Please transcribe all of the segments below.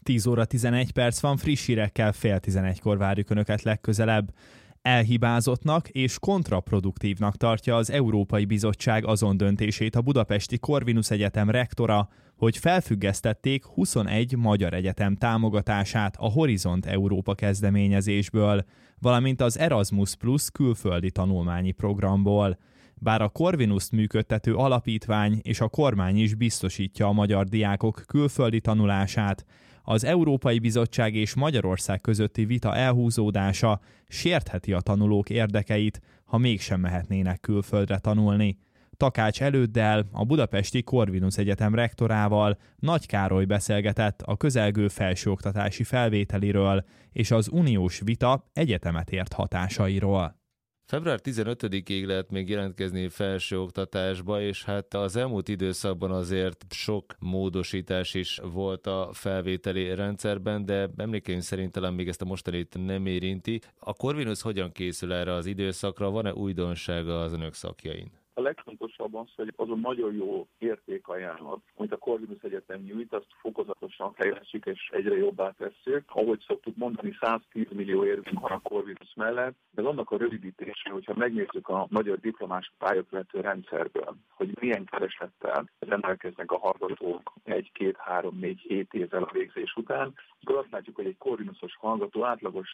10 óra 11 perc van, friss hírekkel 10:30-kor várjuk Önöket legközelebb. Elhibázottnak és kontraproduktívnak tartja az Európai Bizottság azon döntését a Budapesti Corvinus Egyetem rektora, hogy felfüggesztették 21 magyar egyetem támogatását a Horizont Európa kezdeményezésből, valamint az Erasmus Plus külföldi tanulmányi programból. Bár a Corvinust működtető alapítvány és a kormány is biztosítja a magyar diákok külföldi tanulását, az Európai Bizottság és Magyarország közötti vita elhúzódása sértheti a tanulók érdekeit, ha mégsem mehetnének külföldre tanulni. Takács Előddel, a Budapesti Corvinus Egyetem rektorával Nagy Károly beszélgetett a közelgő felsőoktatási felvételiről és az uniós vita egyetemet ért hatásairól. Február 15-ig lehet még jelentkezni felsőoktatásba, és hát az elmúlt időszakban azért sok módosítás is volt a felvételi rendszerben, de emlékeim szerint talán még ezt a mostanit nem érinti. A Corvinus hogyan készül erre az időszakra? Van-e újdonsága az önök szakjain? A legfontosabb az, hogy az a nagyon jó értékajánlat, amit a Corvinus Egyetem nyújt, azt fokozatosan fejlesztjük és egyre jobbá tesszük. Ahogy szoktuk mondani, 110 millió érvünk van a Corvinus mellett, de annak a rövidítése, hogyha megnézzük a magyar diplomás pályakövető rendszerből, hogy milyen kereslettel rendelkeznek a hallgatók 1, 2, 3, 4, 7 évvel a végzés után, akkor azt látjuk, hogy egy Corvinusos hallgató átlagos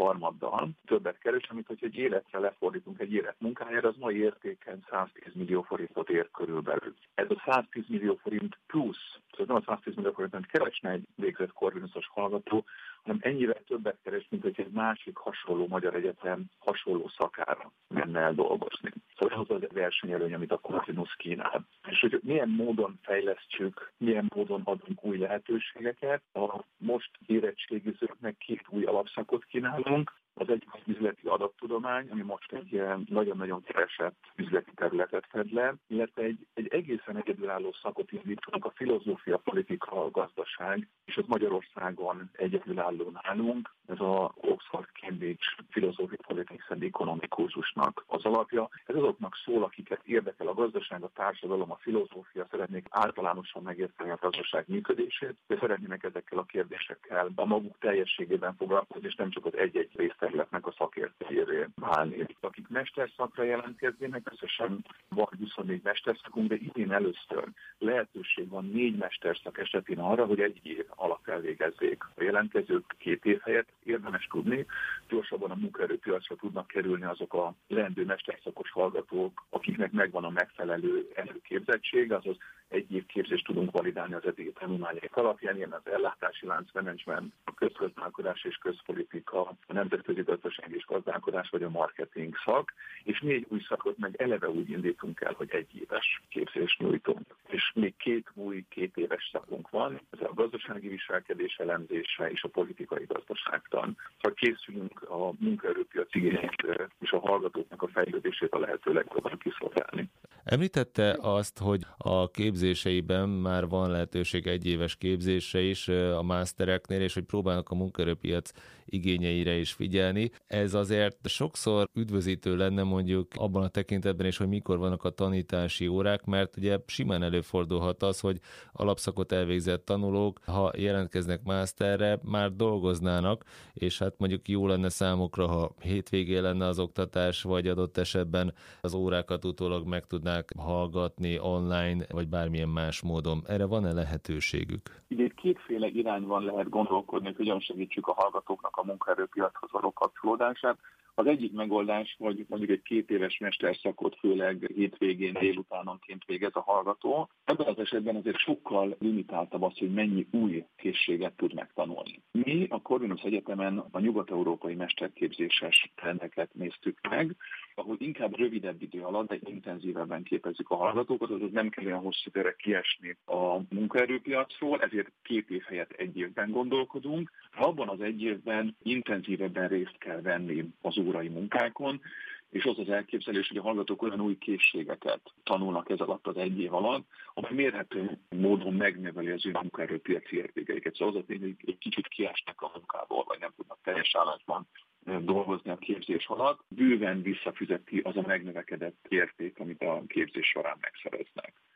1/3 többet keres, amit hogy egy életre lefordítunk egy élet munkájára, az mai értéken 110 millió forintot ér körülbelül. Ez a 110 millió forint plusz, tehát nem a 110 millió forintot keresne egy végzett Corvinusos hallgató, hanem ennyivel többet keres, mint hogy egy másik hasonló magyar egyetem hasonló szakára menne el dolgozni. Szóval ez az a versenyelőny, amit a Corvinus kínál. És hogy milyen módon fejlesztjük, milyen módon adunk új lehetőségeket. A most érettségizőknek 2 új alapszakot kínálunk. Az egyik az üzleti adattudomány, ami most egy nagyon-nagyon keresett üzleti területet fed le, illetve egy egészen egyedülálló szakot indítunk, a filozófia, politika, a gazdaság, és az Magyarországon egyedülálló nálunk. Ez a Oxford-Cambridge Philosophy, Politics and Economics kurzusnak az alapja. Ez azoknak szól, akiket érdekel a gazdaság, a társadalom, a filozófia, szeretnék általánosan megérteni a gazdaság működését, de szeretnének ezekkel a kérdésekkel a maguk teljességében foglalkozni, és nem csak az egy-egy részterületnek a szakértőjévé válni. Akik mesterszakra jelentkeznének, összesen van 24 mesterszakunk, de idén először lehetőség van 4 mesterszak esetén arra, hogy 1 év alatt elvégezzék a jelentkezők 2 év helyett. Érdemes tudni, gyorsabban a munkaerőpiacra tudnak kerülni azok a leendő mesterszakos hallgatók, akiknek megvan a megfelelő előképzettség, azaz 1 év képzést tudunk validálni az eddigi tanulmányaik alapján, ilyen az ellátási láncmenedzsment, a közgazdálkodás és közpolitika, a nemzetközi gazdaság és gazdálkodás vagy a marketing szak, és 4 új szakot meg eleve úgy indítunk el, hogy 1 éves képzést nyújtunk. És még 2 új 2 éves szakunk van, ez a gazdasági viselkedés elemzése és a politikai gazdaságtan. Szóval készülünk a munkaerőpiac igényeit és a hallgatóknak a fejlődését a lehető legjobban kiszolgálni. Említette azt, hogy a képzéseiben már van lehetőség 1 éves képzésre is a mastereknél, és hogy próbálnak a munkaerőpiac igényeire is figyelni. Ez azért sokszor üdvözítő lenne mondjuk abban a tekintetben is, hogy mikor vannak a tanítási órák, mert ugye simán előfordulhat az, hogy alapszakot elvégzett tanulók, ha jelentkeznek masterre, már dolgoznának, és hát mondjuk jó lenne számukra, ha hétvégén lenne az oktatás, vagy adott esetben az órákat utólag meg tudnák hallgatni online, vagy bármilyen más módon. Erre van-e lehetőségük? Itt 2 irányban lehet gondolkodni, hogy hogyan segítsük a hallgatóknak a munkaerőpiachoz való kapcsolódását. Az egyik megoldás, hogy mondjuk egy 2 éves mesterszakot főleg hétvégén, délutánonként végez a hallgató. Ebben az esetben azért sokkal limitáltabb az, hogy mennyi új készséget tud megtanulni. Mi a Corvinus Egyetemen a nyugat-európai mesterképzéses trendeket néztük meg, ahol inkább rövidebb idő alatt, de intenzívebben képezzük a hallgatókat, azaz nem kell olyan hosszú időre kiesni a munkaerőpiacról, ezért 2 év helyett 1 évben gondolkodunk. Abban az 1 évben intenzívebben részt kell venni az órai munkákon, és az az elképzelés, hogy a hallgatók olyan új készségeket tanulnak ez alatt az 1 év alatt, amely mérhető módon megnöveli az ő munkaerőpiaci értékeiket. Szóval az a tény, hogy egy kicsit kiesnek a munkából, vagy nem tudnak teljes állásban dolgozni a képzés alatt, bőven visszafizeti az a megnövekedett érték, amit a képzés során megszereznek.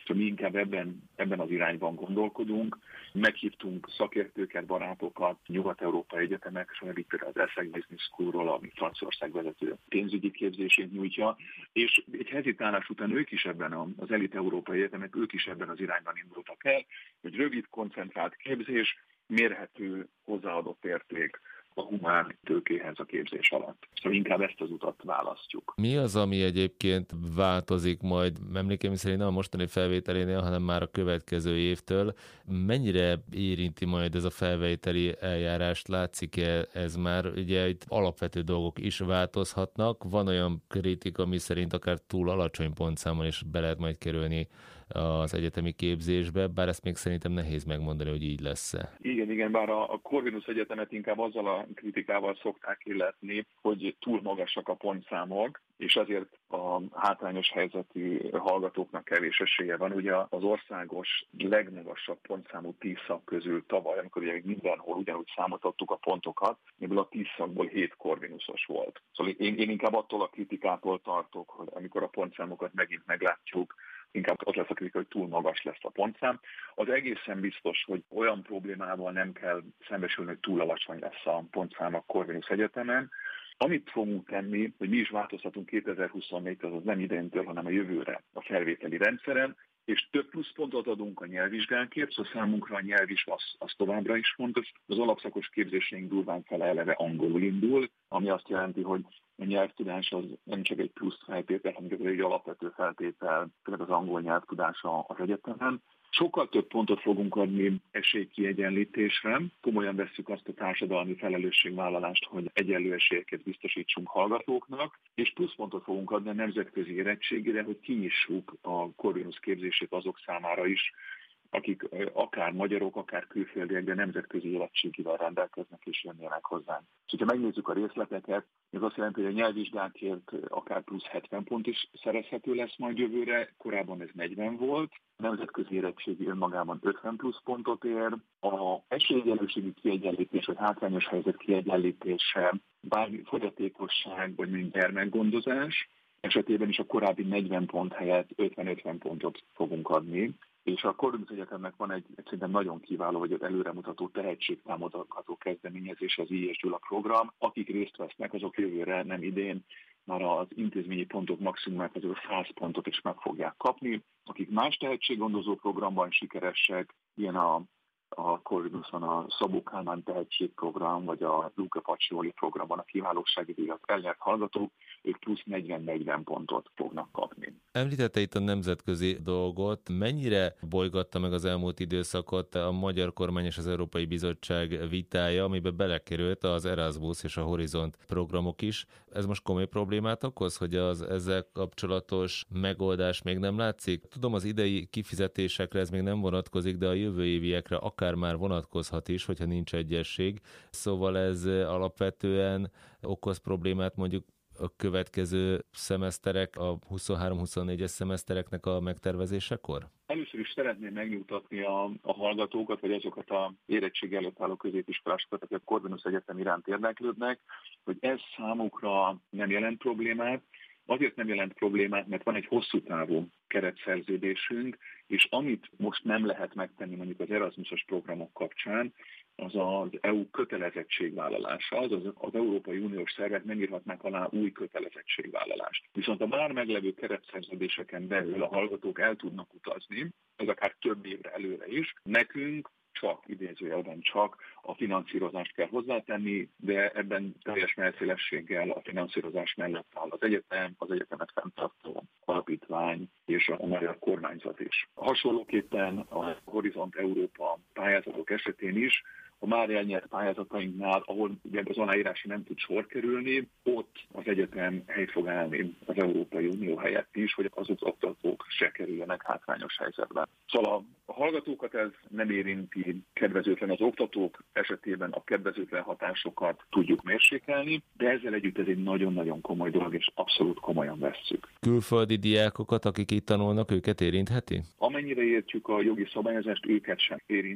Mi inkább ebben az irányban gondolkodunk. Meghívtunk szakértőket, barátokat, nyugat-európai egyetemek, és így például az Essex Business School-ról, ami Franciaország vezető pénzügyi képzését nyújtja, és egy hezitálás után ők is ebben az elit európai egyetemek, ők is ebben az irányban indultak el, hogy rövid, koncentrált képzés, mérhető hozzáadott érték a humán tőkéhez a képzés alatt. Szóval inkább ezt az utat választjuk. Mi az, ami egyébként változik majd, emlékeim szerint nem a mostani felvételénél, hanem már a következő évtől? Mennyire érinti majd ez a felvételi eljárást? Látszik-e ez már? Ugye itt alapvető dolgok is változhatnak. Van olyan kritika, ami szerint akár túl alacsony pontszámmal is be lehet majd kerülni az egyetemi képzésbe, bár ezt még szerintem nehéz megmondani, hogy így lesz-e. Igen, bár a Corvinus Egyetemet inkább azzal a kritikával szokták illetni, hogy túl magasak a pontszámok, és ezért a hátrányos helyzetű hallgatóknak kevés esélye van. Ugye az országos legmagasabb pontszámú 10 szak közül tavaly, amikor ugye mindenhol ugyanúgy számoltattuk a pontokat, ebből a 10 szakból 7 Corvinusos volt. Szóval én inkább attól a kritikától tartok, hogy amikor a pontszámokat megint meglátjuk, inkább az lesz a kritika, hogy túl magas lesz a pontszám. Az egészen biztos, hogy olyan problémával nem kell szembesülni, hogy túl alacsony lesz a pontszám a Corvinus Egyetemen. Amit fogunk tenni, hogy mi is változhatunk 2024-től, az nem idejéntől, hanem a jövőre a felvételi rendszeren, és több pluszpontot adunk a nyelvvizsgánkért, szóval számunkra a nyelvvizsga az továbbra is fontos. Az alapszakos képzéseink durván fele eleve angolul indul, ami azt jelenti, hogy a nyelvtudás az nem csak egy plusz feltétel, hanem egy alapvető feltétel, például az angol nyelvtudása az egyetemen. Sokkal több pontot fogunk adni esélykiegyenlítésre. Komolyan vesszük azt a társadalmi felelősségvállalást, hogy egyenlő esélyeket biztosítsunk hallgatóknak, és pluszpontot fogunk adni a nemzetközi érettségére, hogy kinyissuk a Corvinus képzését azok számára is, akik akár magyarok, akár külföldiek, de nemzetközi érettségivel rendelkeznek és jönnének hozzánk. És ha megnézzük a részleteket, ez azt jelenti, hogy a nyelvvizsgákért akár plusz 70 pont is szerezhető lesz majd jövőre, korábban ez 40 volt, a nemzetközi érettségi önmagában 50 plusz pontot ér, a esélyegyenlőségi kiegyenlítés, vagy hátrányos helyzet kiegyenlítése, bármi fogyatékosság, vagy mint gyermekgondozás esetében is a korábbi 40 pont helyett 50-50 pontot fogunk adni. És a Corvinus Egyetemnek van egy szerintem nagyon kiváló, vagy az előremutató tehetségtámogató kezdeményezés, az I.S. Gyula program. Akik részt vesznek, azok jövőre, nem idén, már az intézményi pontok maximumát, azok 100 pontot is meg fogják kapni. Akik más tehetséggondozó programban sikeresek, ilyen a Corvinuson a Szabó Kálmán tehetségprogram, vagy a Luca Pacioli programban a kiválósági díjat elnyert hallgatók, ők plusz 40-40 pontot fognak kapni. Említette itt a nemzetközi dolgot. Mennyire bolygatta meg az elmúlt időszakot a magyar kormány és az Európai Bizottság vitája, amiben belekerült az Erasmus és a Horizont programok is. Ez most komoly problémát okoz, hogy az ezzel kapcsolatos megoldás még nem látszik? Tudom, az idei kifizetésekre ez még nem vonatkozik, de a jövő éviekre akár már vonatkozhat is, hogyha nincs egyesség. Szóval ez alapvetően okoz problémát mondjuk a következő szemeszterek, a 23-24-es szemesztereknek a megtervezésekor? Először is szeretném megnyugtatni a hallgatókat, vagy azokat a érettség előtt álló középiskolásokat, akik a Corvinus Egyetem iránt érdeklődnek, hogy ez számukra nem jelent problémát. Azért nem jelent problémát, mert van egy hosszú távú keretszerződésünk, és amit most nem lehet megtenni mondjuk az Erasmusos programok kapcsán, az az EU kötelezettségvállalása, az Európai Uniós szervek nem írhatnák alá új kötelezettségvállalást. Viszont a már meglevő keretszerződéseken belül a hallgatók el tudnak utazni, ez akár több évre előre is. Nekünk idézőjelben csak a finanszírozást kell hozzátenni, de ebben teljes mellszélességgel a finanszírozás mellett áll az egyetem, az egyetemet fenntartó alapítvány és a magyar kormányzat is. Hasonlóképpen a Horizont Európa pályázatok esetén is a már elnyert pályázatainknál, ahol ugye az aláírásra nem tud sor kerülni, ott az egyetem helyt fog állni az Európai Unió helyett is, hogy az oktatók se kerüljenek hátrányos helyzetbe. Szóval a hallgatókat ez nem érinti, kedvezőtlen az oktatók esetében a kedvezőtlen hatásokat tudjuk mérsékelni, de ezzel együtt ez egy nagyon-nagyon komoly dolog, és abszolút komolyan vesszük. Külföldi diákokat, akik itt tanulnak, őket érintheti? Amennyire értjük a jogi szabályozást, őket sem érinti.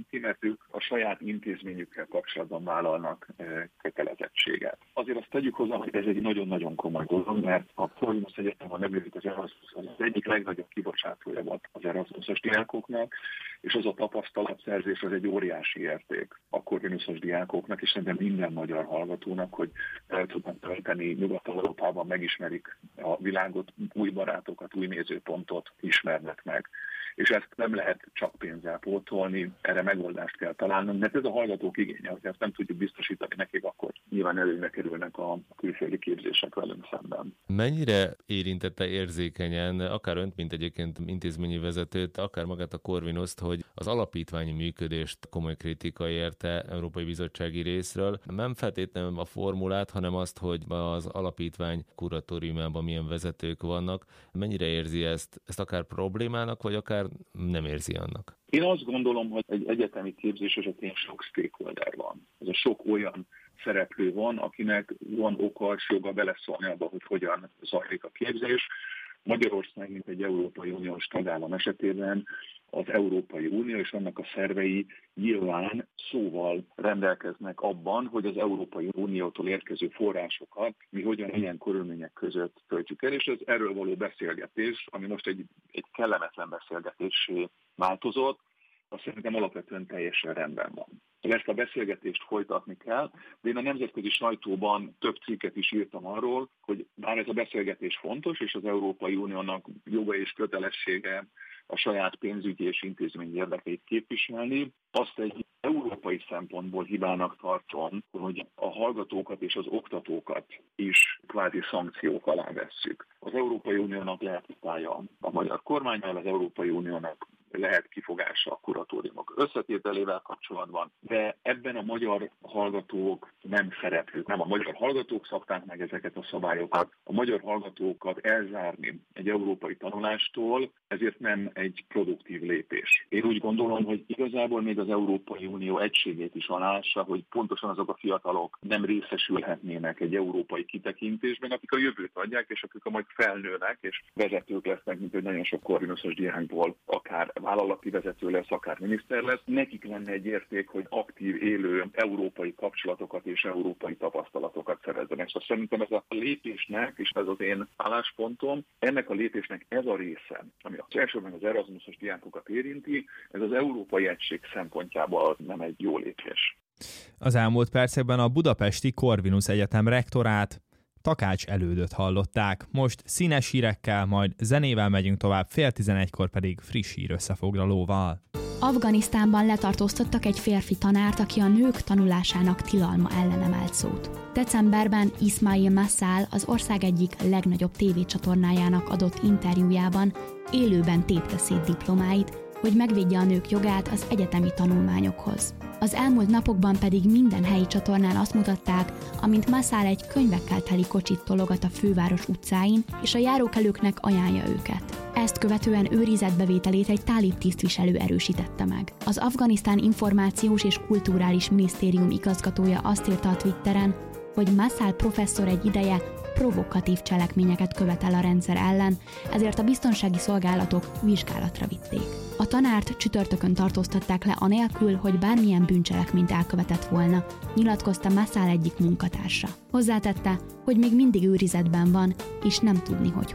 érinti, mert ők a saját intézményükkel kapcsolatban vállalnak kötelezettséget. Azért azt tegyük hozzá, hogy ez egy nagyon-nagyon komoly dolog, mert a Corvinus Egyetem, a nevűdik az Erasmus, az egyik legnagyobb kibocsátója volt az Erasmus-os diákoknak, és az a tapasztalatszerzés az egy óriási érték a Corvinus-os diákoknak, és szerintem minden magyar hallgatónak, hogy el tudnak tölteni Nyugat-Európában, megismerik a világot, új barátokat, új nézőpontot ismernek meg. És ezt nem lehet csak pénzzel pótolni, erre megoldást kell találnunk, mert ez a hallgatók igénye, hogy ezt nem tudjuk biztosítani nekik, akkor nyilván előnybe kerülnek a külföldi képzések velünk szemben. Mennyire érintette érzékenyen, akár önt, mint egyébként intézményi vezetőt, akár magát a Corvinust, hogy az alapítványi működést komoly kritika érte Európai Bizottsági részről? Nem feltétlenül a formulát, hanem azt, hogy az alapítvány kuratóriumában milyen vezetők vannak. Mennyire érzi ezt akár problémának, vagy akár nem érzi annak? Én azt gondolom, hogy egy egyetemi képzés esetén sok stakeholder van. Ez a sok olyan szereplő van, akinek van oka és joga beleszólni abba, hogy hogyan zajlik a képzés. Magyarország, mint egy Európai Uniós tagállam esetében az Európai Unió és annak a szervei nyilván szóval rendelkeznek abban, hogy az Európai Uniótól érkező forrásokat mi hogyan ilyen körülmények között töltjük el, és ez erről való beszélgetés, ami most egy kellemetlen beszélgetésé változott, azt szerintem alapvetően teljesen rendben van. Ezt a beszélgetést folytatni kell, de én a nemzetközi sajtóban több cikket is írtam arról, hogy bár ez a beszélgetés fontos, és az Európai Uniónak joga és kötelessége a saját pénzügyi és intézményi érdekeit képviselni, azt egy európai szempontból hibának tartom, hogy a hallgatókat és az oktatókat is kvázi szankciók alá vesszük. Az Európai Uniónak lehet vitája a magyar kormánnyal, az Európai Uniónak lehet kifogása a kuratóriumok összetételével kapcsolatban, de ebben a magyar hallgatók nem szereplők, nem a magyar hallgatók szabták meg ezeket a szabályokat. A magyar hallgatókat elzárni egy európai tanulástól, ezért nem egy produktív lépés. Én úgy gondolom, hogy igazából még az Európai Unió egységét is aláássa, hogy pontosan azok a fiatalok nem részesülhetnének egy európai kitekintésben, akik a jövőt adják, és akik majd felnőnek, és vezetők lesznek, mint hogy nagyon sok Corvinusos diákból akár vállalati vezető lesz, akár miniszter lesz. Nekik lenne egy érték, hogy aktív, élő európai kapcsolatokat és európai tapasztalatokat szerezzenek. Szóval szerintem ez a lépésnek, és ez az én álláspontom, ennek a lépésnek ez a része, ami az elsőben az Erasmusos diákokat érinti, ez az európai egység szempontjából nem egy jó lépés. Az elmúlt percekben a budapesti Corvinus Egyetem rektorát, Takács Elődöt hallották. Most színes hírekkel, majd zenével megyünk tovább, 10:30-kor pedig friss hír összefoglalóval. Afganisztánban letartóztattak egy férfi tanárt, aki a nők tanulásának tilalma ellen emelt szót. Decemberben Ismail Massal az ország egyik legnagyobb tévécsatornájának adott interjújában élőben tépte szét diplomáit, hogy megvédje a nők jogát az egyetemi tanulmányokhoz. Az elmúlt napokban pedig minden helyi csatornán azt mutatták, amint Massal egy könyvekkel teli kocsit tologat a főváros utcáin, és a járókelőknek ajánlja őket. Ezt követően őrizetbevételét egy tálib tisztviselő erősítette meg. Az Afganisztán Információs és Kulturális Minisztérium igazgatója azt írta a Twitteren, hogy Massal professzor egy ideje provokatív cselekményeket követel a rendszer ellen, ezért a biztonsági szolgálatok vizsgálatra vitték. A tanárt csütörtökön tartóztatták le anélkül, hogy bármilyen bűncselekményt elkövetett volna, nyilatkozta Massal egyik munkatársa. Hozzátette, hogy még mindig őrizetben van, és nem tudni, hogy